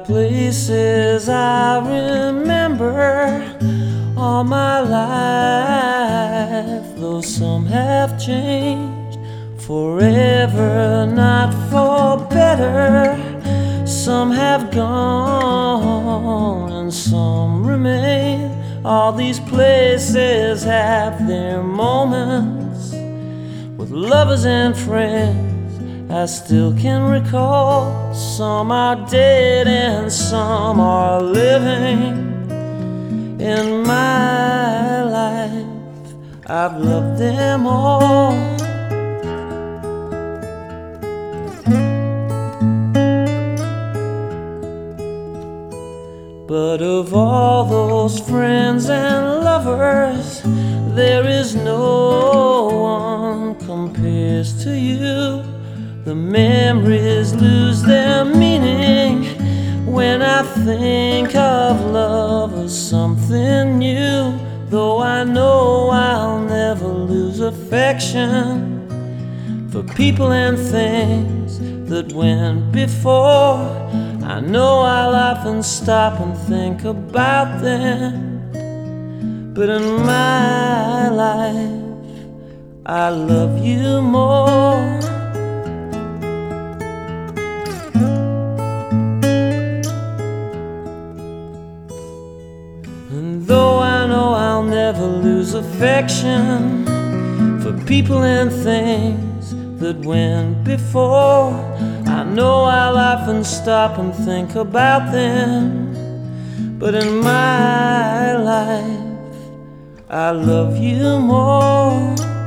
places I remember all my life, though some have changed forever, not for better. Some have gone and some remain. All these places have their moments with lovers and friends I still can recall. Some are dead and some are living. In my life, I've loved them all. But of all those friends and lovers, there is no one compares to you. The memories lose their meaning when I think of love as something new. Though I know I'll never lose affection for people and things that went before. I know I'll often stop and think about them, but in my life, I love you more. And though I know I'll never lose affection for people and things that went before, I know I'll often stop and think about them, but in my life, I love you more.